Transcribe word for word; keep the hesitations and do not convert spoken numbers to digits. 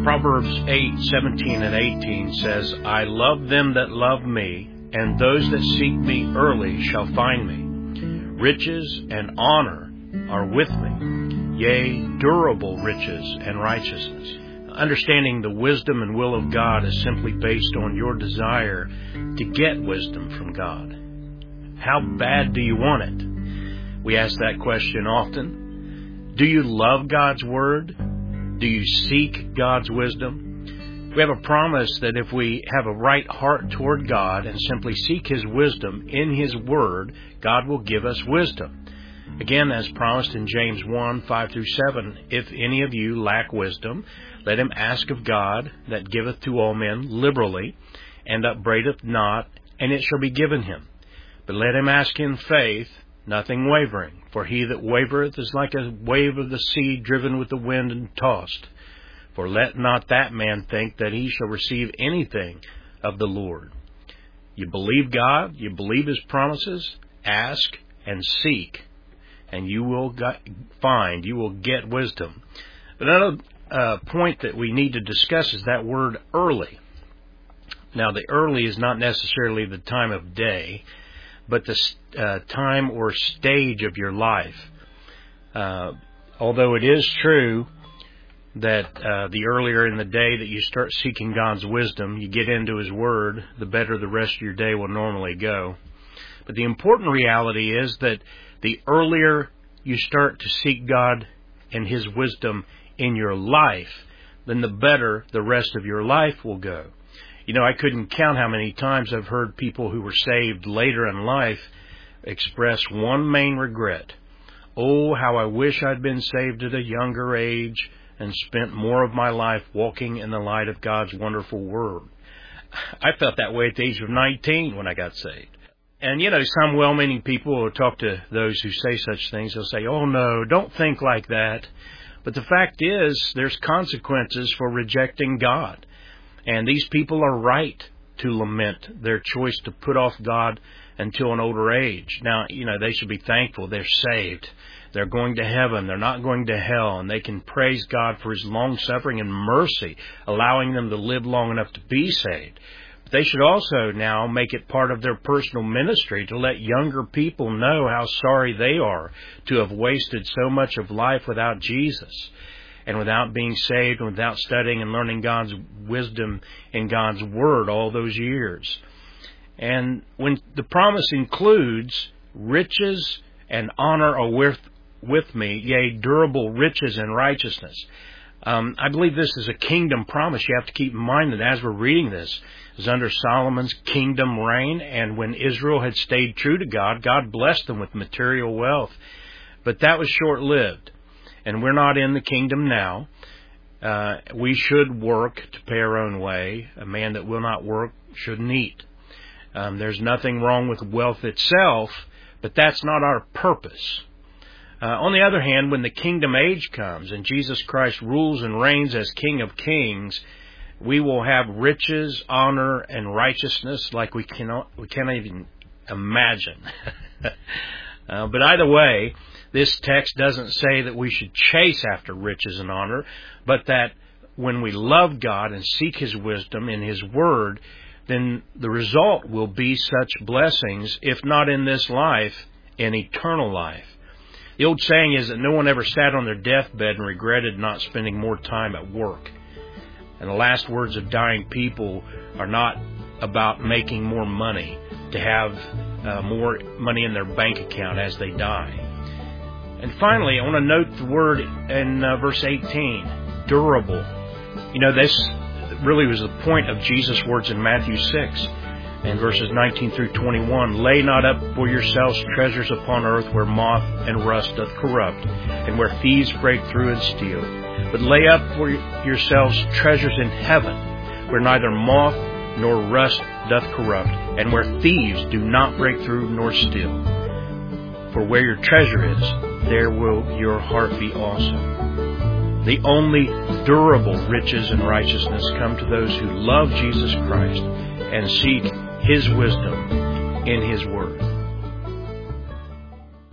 Proverbs eight, seventeen and eighteen says, I love them that love me, and those that seek me early shall find me. Riches and honor are with me, yea, durable riches and righteousness. Understanding the wisdom and will of God is simply based on your desire to get wisdom from God. How bad do you want it? We ask that question often. Do you love God's Word? Do you seek God's wisdom? We have a promise that if we have a right heart toward God and simply seek His wisdom in His Word, God will give us wisdom. Again, as promised in James one, five through seven, if any of you lack wisdom, let him ask of God, that giveth to all men liberally, and upbraideth not, and it shall be given him. But let him ask in faith, nothing wavering. For he that wavereth is like a wave of the sea, driven with the wind and tossed. For let not that man think that he shall receive anything of the Lord. You believe God, you believe His promises, ask and seek, and you will find, you will get wisdom. But another uh, point that we need to discuss is that word early. Now, the early is not necessarily the time of day, but the uh, time or stage of your life. Uh, although it is true that uh, the earlier in the day that you start seeking God's wisdom, you get into His Word, the better the rest of your day will normally go. But the important reality is that the earlier you start to seek God and His wisdom in your life, then the better the rest of your life will go. You know, I couldn't count how many times I've heard people who were saved later in life express one main regret. Oh, how I wish I'd been saved at a younger age and spent more of my life walking in the light of God's wonderful Word. I felt that way at the age of nineteen when I got saved. And, you know, some well-meaning people will talk to those who say such things. They'll say, oh, no, don't think like that. But the fact is, there's consequences for rejecting God. And these people are right to lament their choice to put off God until an older age. Now, you know, they should be thankful they're saved. They're going to heaven. They're not going to hell. And they can praise God for His long-suffering and mercy, allowing them to live long enough to be saved. But they should also now make it part of their personal ministry to let younger people know how sorry they are to have wasted so much of life without Jesus, and without being saved, and without studying and learning God's wisdom in God's Word all those years. And when the promise includes riches and honor are with, with me, yea, durable riches and righteousness. Um, I believe this is a kingdom promise. You have to keep in mind that as we're reading this, it was under Solomon's kingdom reign, and when Israel had stayed true to God, God blessed them with material wealth. But that was short-lived. And we're not in the kingdom now. Uh, we should work to pay our own way. A man that will not work shouldn't eat. Um, there's nothing wrong with wealth itself, but that's not our purpose. Uh, on the other hand, when the kingdom age comes and Jesus Christ rules and reigns as King of Kings, we will have riches, honor, and righteousness like we cannot we can't even imagine. uh, but either way, this text doesn't say that we should chase after riches and honor, but that when we love God and seek His wisdom in His Word, then the result will be such blessings, if not in this life, in eternal life. The old saying is that no one ever sat on their deathbed and regretted not spending more time at work. And the last words of dying people are not about making more money, to have uh, more money in their bank account as they die. And finally, I want to note the word in uh, verse eighteen, durable. You know, this really was the point of Jesus' words in Matthew six, in verses nineteen through twenty-one. Lay not up for yourselves treasures upon earth, where moth and rust doth corrupt, and where thieves break through and steal. But lay up for yourselves treasures in heaven, where neither moth nor rust doth corrupt, and where thieves do not break through nor steal. For where your treasure is, there will your heart be also. The only durable riches and righteousness come to those who love Jesus Christ and seek His wisdom in His Word.